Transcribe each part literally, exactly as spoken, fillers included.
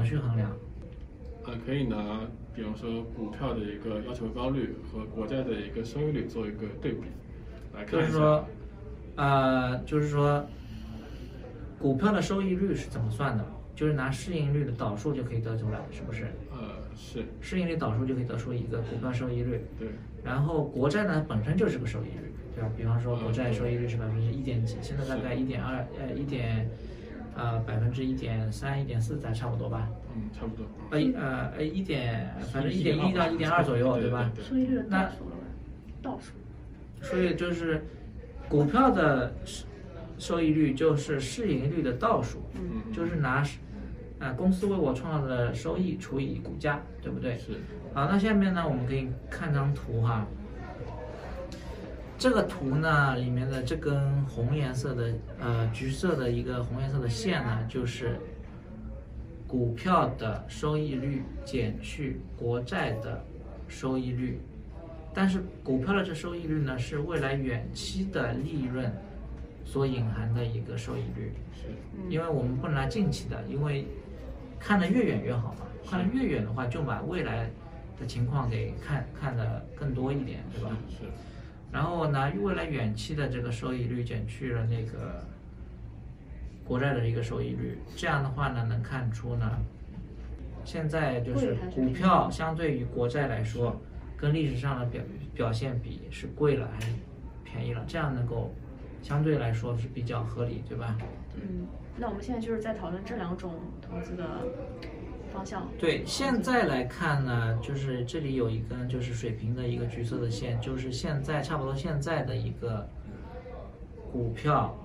么去衡量？ 呃，可以拿比方说股票的一个要求高率和国债的一个收益率做一个对比，来看一下。 就是说，呃，就是说，股票的收益率是怎么算的？就是拿市盈率的导数就可以得出来，是不是？ 呃，是。 市盈率导数就可以得出一个股票收益率。 对。 然后国债呢本身就是个收益率，对吧？比方说国债收益率是百分之一点几，现在大概一点二，呃，一点，呃，百分之一点三、一点四，咱差不多吧？ 嗯，差不多。 呃呃呃，一点，反正一点一到一点二左右，对吧？ 收益率的倒数了吧？倒数。 所以就是股票的收益率就是市盈率的倒数， 嗯， 就是拿呃公司为我创造的收益除以股价，对不对？ 是。 好，那下面呢，我们可以看张图哈。这个图呢，里面的这根红颜色的呃橘色的一个红颜色的线呢，就是股票的收益率减去国债的收益率。但是股票的这收益率呢，是未来远期的利润所隐含的一个收益率。 是。 因为我们不能拿近期的，因为看得越远越好嘛。看得越远的话，就把未来的情况给看看得更多一点，对吧？ 是。 然后拿未来远期的这个收益率减去了那个国债的一个收益率，这样的话呢，能看出呢，现在就是股票相对于国债来说，跟历史上的表表现比是贵了还是便宜了？这样能够相对来说是比较合理，对吧？ 嗯，那我们现在就是在讨论这两种投资的方向。 对，现在来看呢，就是这里有一根就是水平的一个橘色的线，就是现在差不多现在的一个股票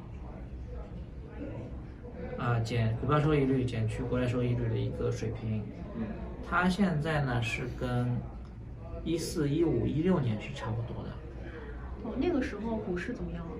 啊、呃、减股票收益率减去国债收益率的一个水平。 嗯， 它现在呢是跟一四一五一六年是差不多的。 哦，那个时候股市怎么样了？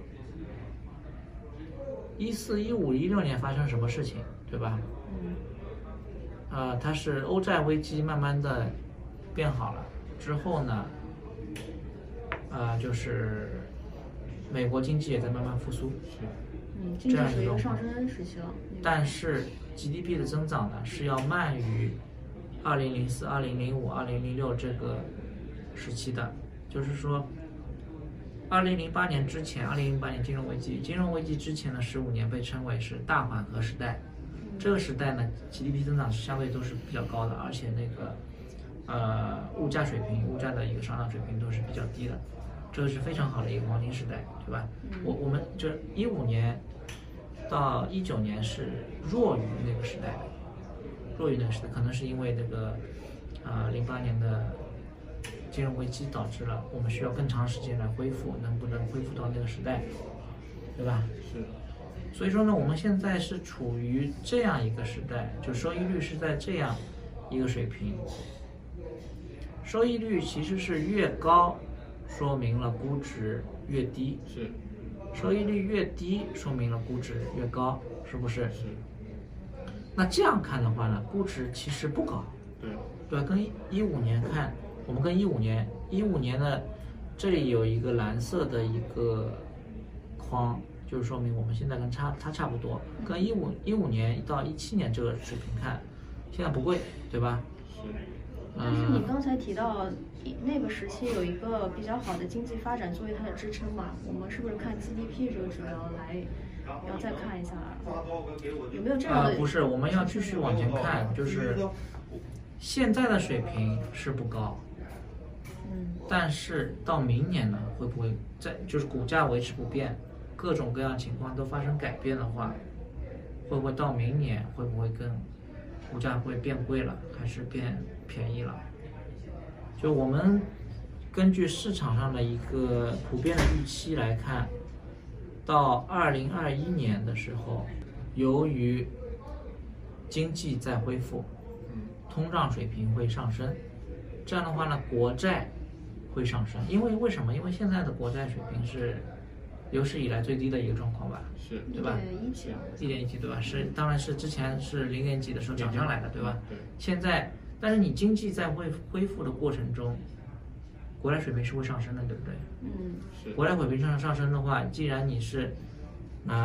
一四一五一六年发生什么事情，对吧？ 嗯。 呃，它是欧债危机慢慢的变好了之后呢，呃，就是美国经济也在慢慢复苏。 是。 嗯，经济属于一个上升时期了。 但是 G D P 的增长呢是要慢于二零零四、二零零五、二零零六这个时期的，就是说，二零零八年之前，二零零八年金融危机，金融危机之前的十五年被称为是大缓和时代。这个时代呢 ，G D P 增长是相对都是比较高的，而且那个呃物价水平、物价的一个上涨水平都是比较低的，这个是非常好的一个黄金时代，对吧？ 嗯、 我我们就一五年到一九年是弱于那个时代的，弱于那个时代，可能是因为那个啊零八年的金融危机导致了我们需要更长时间来恢复，能不能恢复到那个时代，对吧？ 是。 所以说呢，我们现在是处于这样一个时代，就收益率是在这样一个水平。收益率其实是越高，说明了估值越低； 是。 收益率越低，说明了估值越高，是不是？ 是。 那这样看的话呢，估值其实不高。 对。 对吧？跟一五年看，我们跟一五年，一五年的这里有一个蓝色的一个框。就是说明我们现在跟差它差不多，跟一五一五年到一七年这个水平看，现在不贵，对吧？ 是。 但是你刚才提到那个时期有一个比较好的经济发展作为它的支撑嘛，我们是不是看 G D P 这个指标来，要再看一下有没有这样的？ 呃，不是，我们要继续往前看，就是现在的水平是不高， 嗯， 但是到明年呢，会不会在就是股价维持不变？各种各样情况都发生改变的话，会不会到明年会不会更股价会变贵了，还是变便宜了？就我们根据市场上的一个普遍的预期来看，到二零二一年的时候，由于经济在恢复，通胀水平会上升，这样的话呢，国债会上升。因为为什么？因为现在的国债水平是有史以来最低的一个状况吧， 是， 对吧？ 一点一几， 一点一几，对吧？是，当然是之前是零点几的时候涨上来的，对吧？ 对。 现在，但是你经济在恢恢复的过程中，国债水平是会上升的，对不对？ 嗯， 是。 国债水平上上升的话，既然你是拿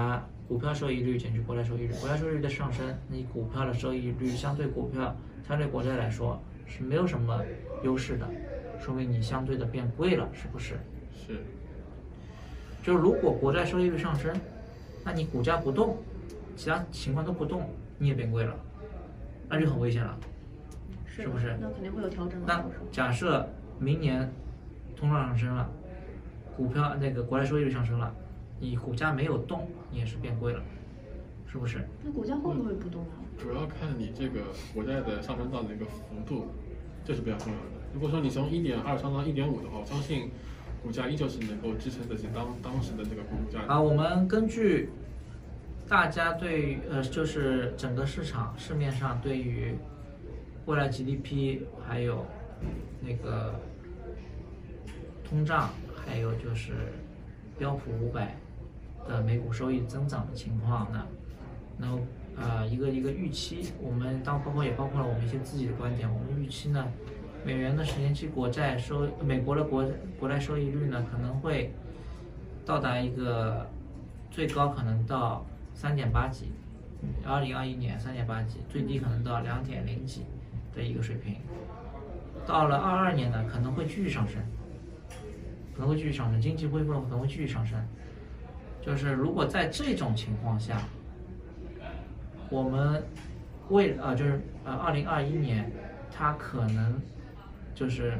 股票收益率减去国债收益率，国债收益率的上升，你股票的收益率相对股票相对国债来说是没有什么优势的，说明你相对的变贵了，是不是？ 是。 就如果国债收益率上升，那你股价不动，其他情况都不动，你也变贵了，那就很危险了，是不是？ 那肯定会有调整的。 那假设明年通胀上升了，股票那个国债收益率上升了，你股价没有动，你也是变贵了，是不是？ 那股价会不会不动啊？ 主要看你这个国债的上升到的一个幅度，这是比较重要的。如果说你从一点二上到一点五的话，我相信股价依旧是能够支撑得起当当时的这个股价的。 好，我们根据大家对于呃，就是整个市场市面上对于未来 G D P 还有那个通胀，还有就是标普五百的每股收益增长的情况呢，然后呃一个一个预期，我们当包括也包括了我们一些自己的观点，我们预期呢，美元的十年期国债收美国的国国债收益率呢可能会到达一个最高可能到三点八几，二零二一年三点八几，最低可能到两点零几的一个水平。到了二二年呢，可能会继续上升，可能会继续上升，经济恢复了可能会继续上升。就是如果在这种情况下，我们为呃就是呃二零二一年，它可能就是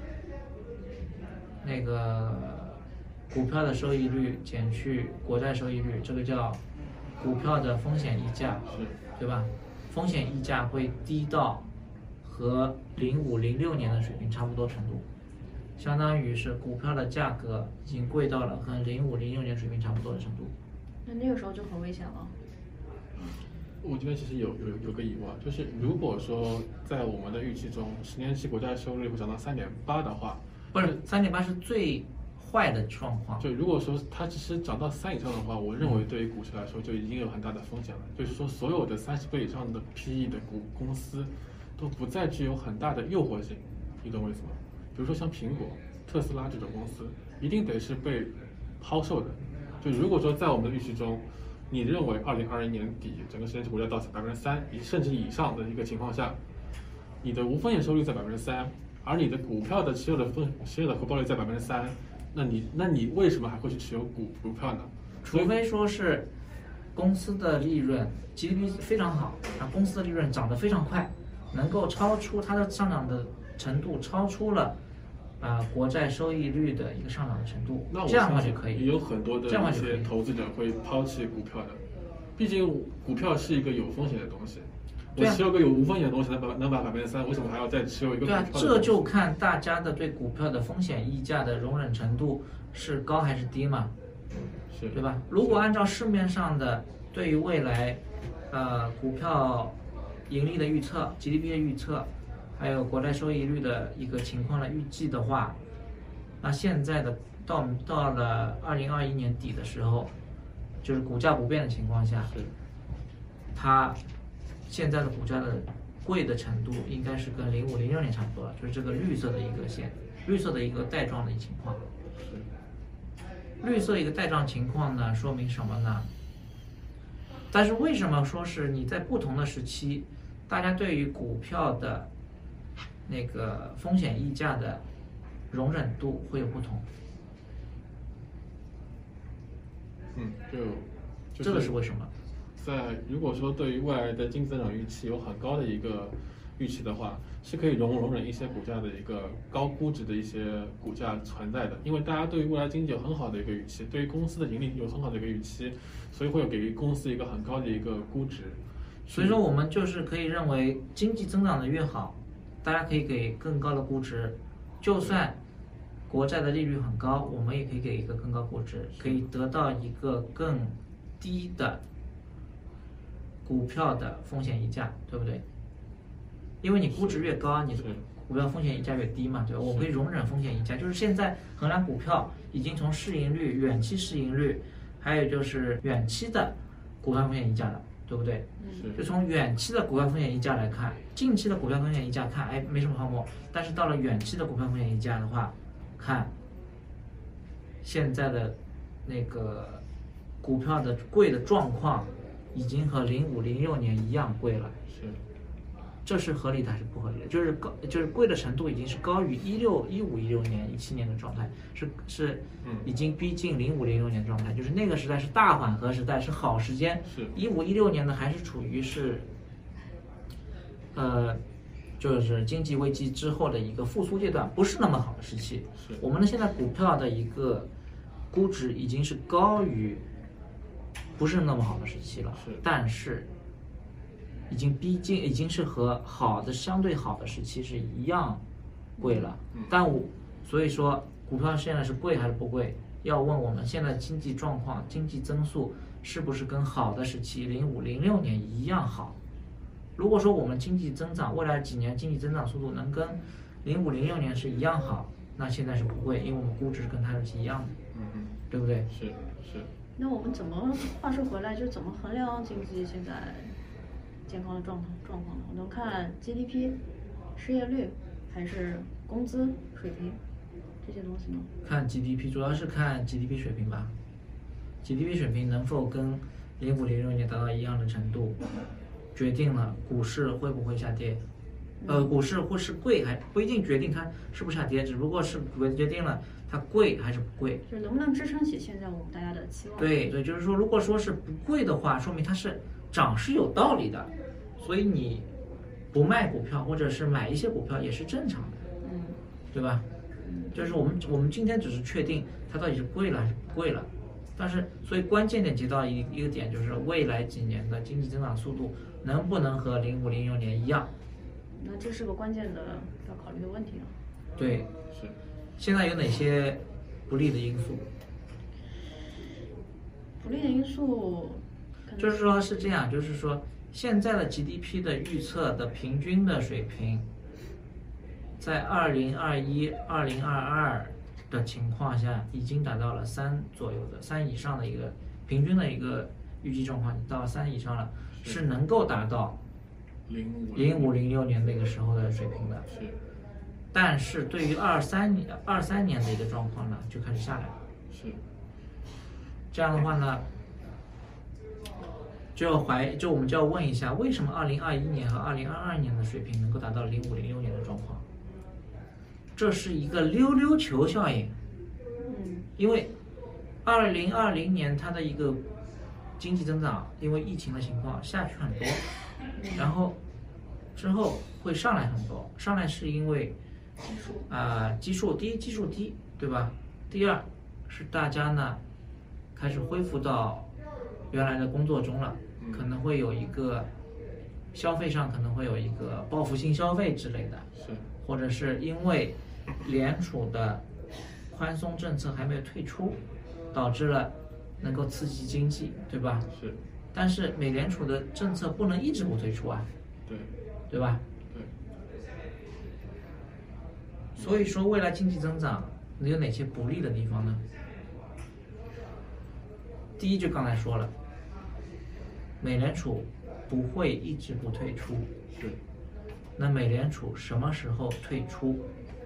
那个股票的收益率减去国债收益率，这个叫股票的风险溢价，对吧？风险溢价会低到和零五零六年的水平差不多程度，相当于是股票的价格已经贵到了和零五零六年水平差不多的程度。 那那个时候就很危险了。 我这边其实有有有个疑问，就是如果说在我们的预期中，十年期国债收益率会涨到三点八的话， 不是三点八是最坏的状况。 就如果说它只是涨到三以上的话，我认为对于股市来说就已经有很大的风险了。就是说，所有的三十倍以上的 P E 的股公司都不再具有很大的诱惑性，你懂我意思吗？比如说像苹果、特斯拉这种公司，一定得是被抛售的。就如果说在我们的预期中，你认为二零二一年底整个十年期国债到百分之三甚至以上的一个情况下，你的无风险收益率在百分之三，而你的股票的持有的风持有的回报率在百分之三，那你那你为什么还会去持有股股票呢？ 除非说是公司的利润 G D P 非常好，啊，公司的利润涨得非常快，能够超出它的上涨的程度超出了啊、呃、国债收益率的一个上涨的程度， 那我这样的话就可以。 也有很多的一些投资者会抛弃股票的，毕竟股票是一个有风险的东西。我持有个有无风险的东西能把能把百分之三，为什么还要再持有一个股票的东西？ 对啊，这就看大家的对股票的风险溢价的容忍程度是高还是低嘛， 是对吧？如果按照市面上的对于未来呃股票盈利的预测、G D P 的预测，还有国债收益率的一个情况的预计的话，那现在的到到了二零二一年底的时候，就是股价不变的情况下，它现在的股价的贵的程度应该是跟零五零六年差不多了，就是这个绿色的一个线，绿色的一个带状的情况。绿色一个带状情况呢，说明什么呢？但是为什么说是你在不同的时期，大家对于股票的那个风险溢价的容忍度会有不同？ 嗯，就、就是、 这个是为什么？ 在如果说对于未来的经济增长预期有很高的一个预期的话，是可以容容忍一些股价的一个高估值的一些股价存在的，因为大家对于未来经济有很好的一个预期，对于公司的盈利有很好的一个预期，所以会有给予公司一个很高的一个估值。 所以说我们就是可以认为，经济增长的越好，大家可以给更高的估值，就算国债的利率很高，我们也可以给一个更高估值，可以得到一个更低的股票的风险溢价，对不对？因为你估值越高，你的股票风险溢价越低嘛，对吧？我可以容忍风险溢价，就是现在衡量股票已经从市盈率、远期市盈率，还有就是远期的股票风险溢价了，对不对？就从远期的股票风险溢价来看，近期的股票风险溢价看，哎，没什么泡沫，但是到了远期的股票风险溢价的话，看现在的那个股票的贵的状况已经和零五零六年一样贵了。 是， 这是合理的还是不合理的？就是高，就是贵的程度已经是高于一六一五一六年一七年的状态，是是已经逼近零五零六年状态，就是那个时代是大缓和时代，是好时间。 是一五一六年呢，还是处于是，呃，就是经济危机之后的一个复苏阶段，不是那么好的时期。 是我们的现在股票的一个估值已经是高于不是那么好的时期了， 是但是。已经逼近，已经是和好的相对好的时期是一样贵了。 嗯、 但我所以说，股票现在是贵还是不贵？要问我们现在经济状况、经济增速是不是跟好的时期零五零六年一样好？如果说我们经济增长未来几年经济增长速度能跟零五零六年是一样好，那现在是不贵，因为我们估值是跟它是一样的， 嗯嗯， 对不对？ 是是。 那我们怎么话说回来，就怎么衡量经济现在健康的状况状况呢？我能看 G D P、失业率，还是工资水平这些东西呢？ 看 G D P， 主要是看 G D P 水平吧。G D P 水平能否跟零五零六年达到一样的程度，决定了股市会不会下跌。呃，股市会是贵还不一定决定它是不是下跌，只不过是决定了它贵还是不贵。 就是能不能支撑起现在我们大家的期望？ 对对，就是说，如果说是不贵的话，说明它是涨是有道理的，所以你不卖股票或者是买一些股票也是正常的， 嗯， 对吧？就是我们我们今天只是确定它到底是贵了还是不贵了，但是所以关键点提到一一个点，就是未来几年的经济增长速度能不能和零五零六年一样？ 那这是个关键的要考虑的问题了。 对， 是。 现在有哪些不利的因素？ 不利的因素， 就是说是这样，就是说现在的 G D P 的预测的平均的水平，在二零二一、二零二二的情况下，已经达到了三左右的三以上的一个平均的一个预计状况，到三以上了，是能够达到零五零六年那个时候的水平的。 是。 但是对于二三年二三年的一个状况呢，就开始下来了。 是。 这样的话呢，就要怀就我们就要问一下，为什么二零二一年和二零二二年的水平能够达到零五零六年的状况？这是一个溜溜球效应。 嗯。 因为二零二零年它的一个经济增长，因为疫情的情况下去很多，然后之后会上来很多，上来是因为基数啊、呃、基数第一基数低，对吧？第二是大家呢开始恢复到原来的工作中了，可能会有一个消费上可能会有一个报复性消费之类的， 是， 或者是因为联储的宽松政策还没有退出，导致了能够刺激经济，对吧？ 是。 但是美联储的政策不能一直不退出啊， 对， 对吧？ 对。 所以说，未来经济增长有哪些不利的地方呢？第一，就刚才说了，美联储不会一直不退出。 是。 那美联储什么时候退出？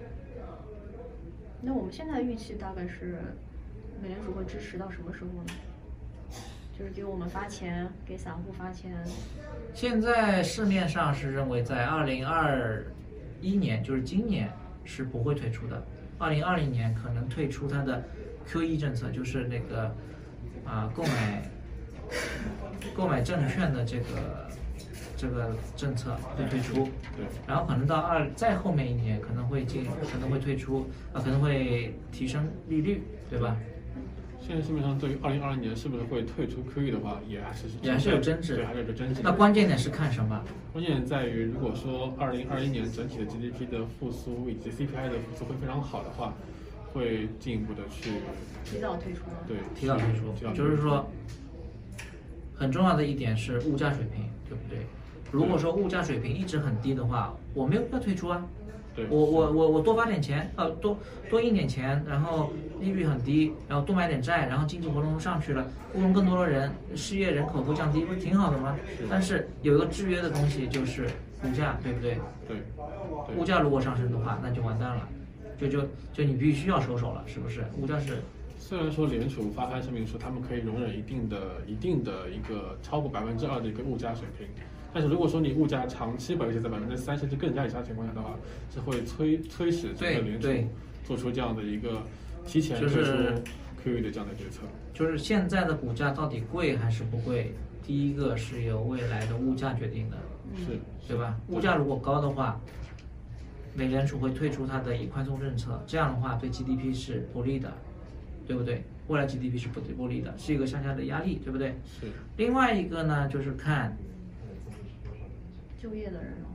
那我们现在预期大概是美联储会支持到什么时候呢？就是给我们发钱，给散户发钱。 现在市面上是认为在二零二一年，就是今年是不会退出的。二零二零年可能退出它的 Q E 政策，就是那个啊、呃、购买购买证券的这个这个政策会退出。 对。 然后可能到二再后面一年可能会进可能会退出啊、呃、可能会提升利率，对吧？ 现在市面上对于二零二零年是不是会退出 Q E 的话，也还是也还是有争执， 对，还是有个争执。 那关键点是看什么？ 关键在于，如果说二零二一年整体的 G D P 的复苏以及 C P I 的复苏会非常好的话，会进一步的去提早退出。 对， 提早退出，就是说，很重要的一点是物价水平，对不对？如果说物价水平一直很低的话，我没有必要退出啊。 对， 我我我我多发点钱，呃，多多印点钱，然后利率很低，然后多买点债，然后经济活动上去了，雇佣更多的人，失业人口会降低，不是挺好的吗？但是有一个制约的东西就是物价，对不对？ 对。对。 物价如果上升的话，那就完蛋了，就就就你必须要收手了，是不是？物价是虽然说联储发开声明说他们可以容忍一定的、一定的一个超过百分之二的一个物价水平，但是如果说你物价长期保持在百分之三甚至更加以上的情况下的话，是会催催使整个联储做出这样的一个提前推出 Q E 的这样的决策。 就是现在的股价到底贵还是不贵？第一个是由未来的物价决定的， 是， 对吧？物价如果高的话，美联储会退出它的以宽松政策，这样的话对 G D P 是不利的，对不对？未来 G D P 是不不利的，是一个向下的压力，对不对？ 是。 另外一个呢，就是看就业的人了。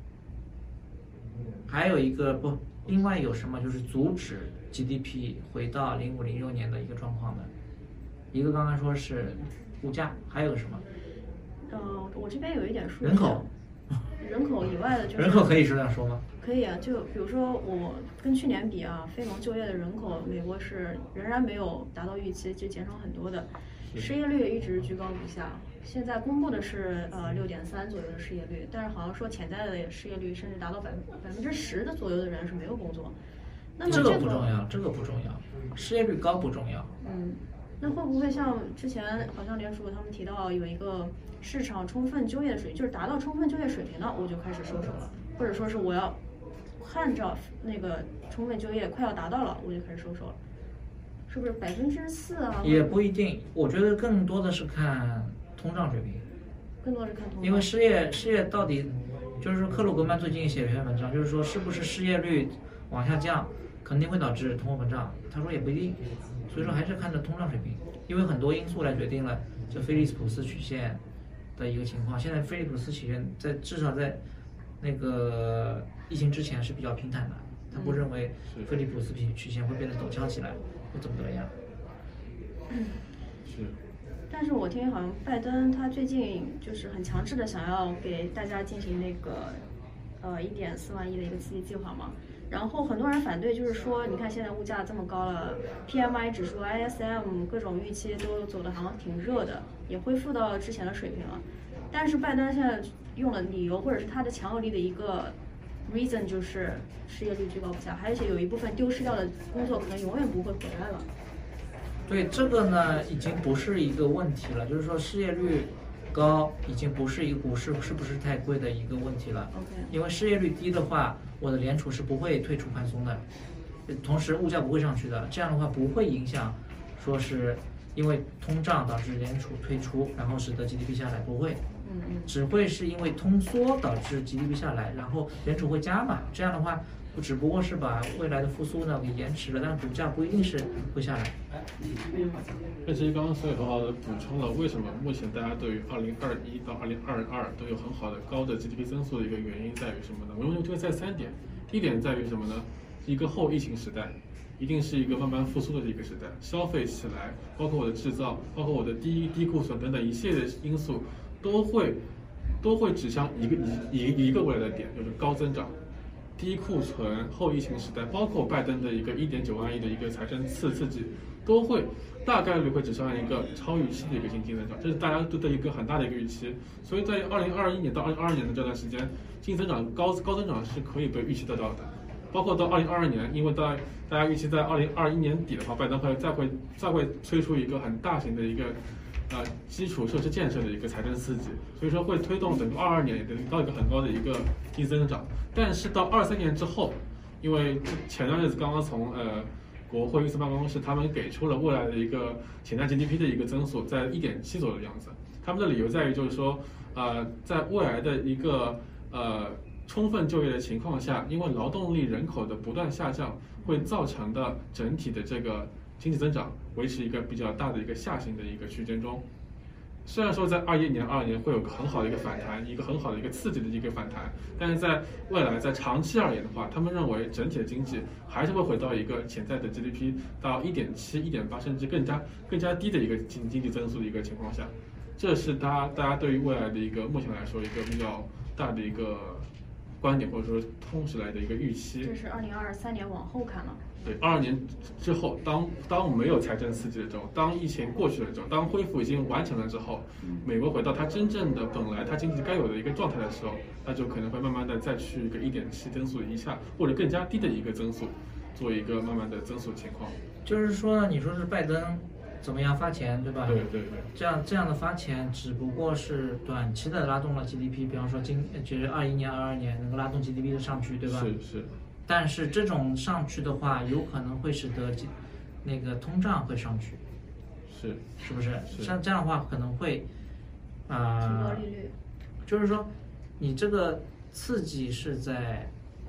还有一个不，另外有什么就是阻止 G D P 回到零五零六年的一个状况的？一个刚刚说是物价，还有什么？ 呃，我这边有一点数据。 人口。 人口以外的就是。 人口可以这样说吗？ 可以啊，就比如说我跟去年比啊，非农就业的人口，美国是仍然没有达到预期，就减少很多的，失业率一直居高不下。现在公布的是呃六点三左右的失业率，但是好像说潜在的失业率甚至达到百百分之十的左右的人是没有工作。那么这个个不重要，这个不重要，失业率高不重要。 嗯，那会不会像之前好像联储他们提到有一个市场充分就业的水平，就是达到充分就业水平了，我就开始收手了，或者说是我要看着那个充分就业快要达到了，我就开始收手了，是不是百分之四啊？ 也不一定，我觉得更多的是看通胀水平， 更多是看通胀。 因为失业失业到底，就是说克鲁格曼最近写了一篇文章，就是说是不是失业率往下降肯定会导致通货膨胀，他说也不一定，所以说还是看着通胀水平，因为很多因素来决定了这菲利普斯曲线的一个情况。现在菲利普斯曲线在至少在那个疫情之前是比较平坦的，他不认为菲利普斯曲线会变得陡峭起来，会怎么怎么样。 是。 但是我听好像拜登他最近就是很强制的想要给大家进行那个呃一点四万亿的一个刺激计划嘛，然后很多人反对，就是说你看现在物价这么高了 ，P M I 指数、I S M 各种预期都走的好像挺热的，也恢复到之前的水平了。但是拜登现在用的理由或者是他的强有力的一个 reason 就是失业率居高不下，而且有一部分丢失掉的工作可能永远不会回来了。 对，这个呢已经不是一个问题了，就是说失业率高已经不是一个股市是不是太贵的一个问题了。 OK。 因为失业率低的话，我的联储是不会退出宽松的，同时物价不会上去的，这样的话不会影响，说是因为通胀导致联储退出，然后使得 G D P 下来，不会。 嗯嗯。 只会是因为通缩导致 G D P 下来，然后联储会加码，这样的话，只不过是把未来的复苏呢给延迟了，但股价不一定是会下来。 那其实刚刚所以很好的补充了为什么目前大家对于二零二一到二零二二都有很好的高的 G D P 增速的一个原因在于什么呢？我认为就在三点。第一点在于什么呢？一个后疫情时代，一定是一个慢慢复苏的一个时代，消费起来，包括我的制造，包括我的低低库存等等一系列的因素，都会都会指向一个一一一个未来的点，就是高增长。低库存后疫情时代，包括拜登的一个一点九万亿的一个财政刺刺激，都会大概率会指向一个超预期的一个经济增长，这是大家对的一个很大的一个预期。所以在二零二一年到二零二二年的这段时间，经济增长高高增长是可以被预期得到的。包括到二零二二年，因为大大家预期在二零二一年底的话，拜登会再会再会推出一个很大型的一个呃基础设施建设的一个财政刺激，所以说会推动整个二二年也得到一个很高的一个经济增长。但是到二三年之后，因为前段日子刚刚从呃国会预算办公室他们给出了未来的一个潜在 G D P 的一个增速在一点七左右的样子，他们的理由在于就是说呃在未来的一个呃充分就业的情况下，因为劳动力人口的不断下降，会造成的整体的这个经济增长维持一个比较大的一个下行的一个区间中。虽然说在二一年、二二年会有个很好的一个反弹，一个很好的一个刺激的一个反弹，但是在未来在长期而言的话，他们认为整体的经济还是会回到一个潜在的 G D P 到一点七、一点八甚至更加更加低的一个经经济增速的一个情况下，这是大家大家对于未来的一个目前来说一个比较大的一个观点或者说通时来的一个预期。 这是二零二三年往后看了。 对，二二年之后，当当没有财政刺激的时候，当疫情过去了之后，当恢复已经完成了之后，美国回到它真正的本来它经济该有的一个状态的时候，那就可能会慢慢的再去一个一点七增速以下或者更加低的一个增速，做一个慢慢的增速情况。 就是说呢，你说是拜登怎么样发钱，对吧？ 对对对。 这样这样的发钱只不过是短期的拉动了 G D P， 比方说今就是二一年、二二年能够拉动 G D P 的上去，对吧？ 是是。 但是这种上去的话，有可能会使得那个通胀会上去， 是是不是？ 是像这样的话可能会啊、 提高利率。 就是说，你这个刺激是在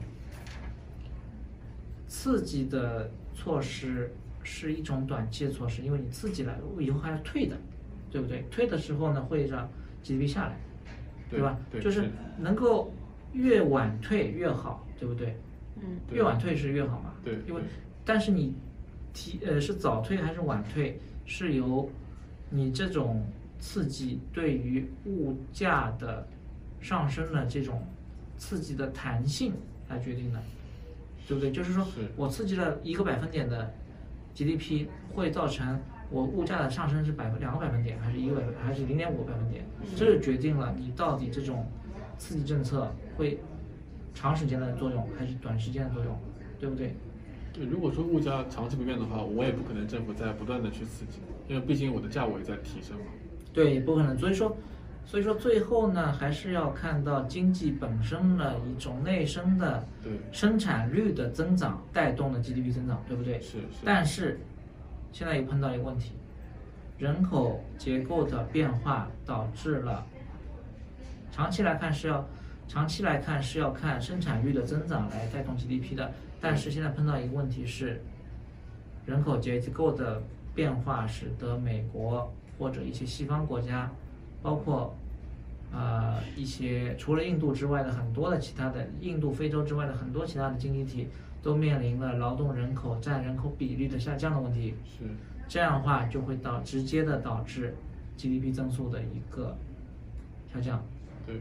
刺激的措施是一种短期的措施，因为你刺激了，以后还要退的，对不对？退的时候呢，会让 G D P 下来，对吧？ 对， 就是能够越晚退越好，对不对？ 嗯， 越晚退是越好嘛。 对， 因为但是你提呃是早退还是晚退，是由你这种刺激对于物价的上升的这种刺激的弹性来决定的，对不对？就是说我刺激了一个百分点的 G D P， 会造成我物价的上升是百分两个百分点，还是一个百分还是零点五个百分点？这就决定了你到底这种刺激政策会长时间的作用还是短时间的作用，对不对？ 对，如果说物价长期不变的话，我也不可能政府在不断的去刺激，因为毕竟我的价位在提升嘛。 对，不可能。所以说，所以说最后呢，还是要看到经济本身的一种内生的生产率的增长带动的 G D P 增长，对不对？ 是是。 但是现在又碰到一个问题，人口结构的变化导致了长期来看是要长期来看是要看生产率的增长来带动 G D P 的，但是现在碰到一个问题是，人口结构的变化使得美国或者一些西方国家，包括呃一些除了印度之外的很多的其他的印度、非洲之外的很多其他的经济体都面临了劳动人口占人口比例的下降的问题。 是， 这样的话就会导直接的导致 G D P 增速的一个下降。 对。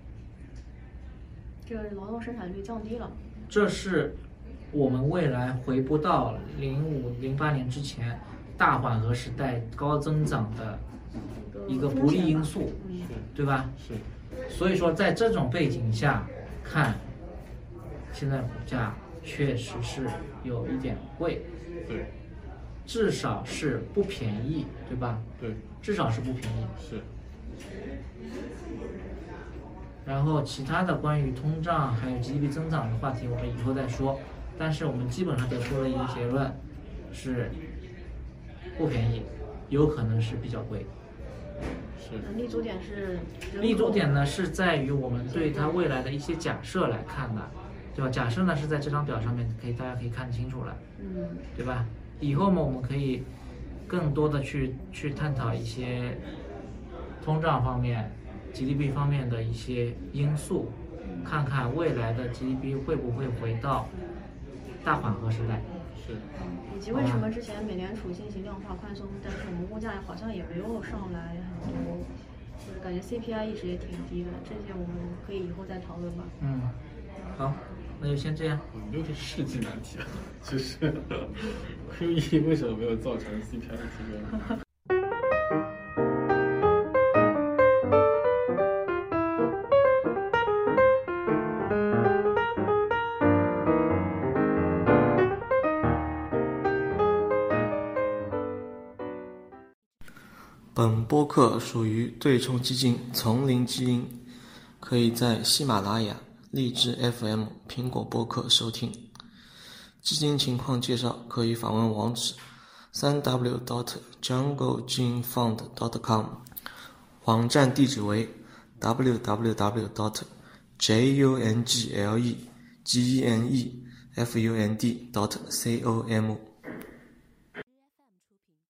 这个劳动生产率降低了， 这是我们未来回不到零五零八年之前大缓和时代高增长的一个不利因素，对吧？ 是。 所以说，在这种背景下看，现在股价确实是有一点贵， 对， 至少是不便宜，对吧？ 对， 至少是不便宜。 是。 然后其他的关于通胀还有 G D P 增长的话题，我们以后再说。但是我们基本上得出了一个结论，是不便宜，有可能是比较贵。 是。 立足点是？ 立足点呢是在于我们对它未来的一些假设来看的，对吧？假设呢是在这张表上面可以大家可以看清楚了， 嗯， 对吧？以后嘛我们可以更多的去去探讨一些通胀方面。G D P 方面的一些因素，看看未来的 G D P 会不会回到大缓和时代。 是。 以及为什么之前美联储进行量化宽松，但是我们物价好像也没有上来很多，就是感觉 C P I 一直也挺低的，这些我们可以以后再讨论吧。 嗯，好，那就先这样。 又是世纪难题了，就是 Q E 为什么没有造成 C P I 的提高？ 本播客属于对冲基金丛林基因，可以在喜马拉雅、荔枝 F M、苹果播客收听。基金情况介绍可以访问网址 三 w dot jungle gene fund dot com， 网站地址为 w w w dot jungle gene fund dot com。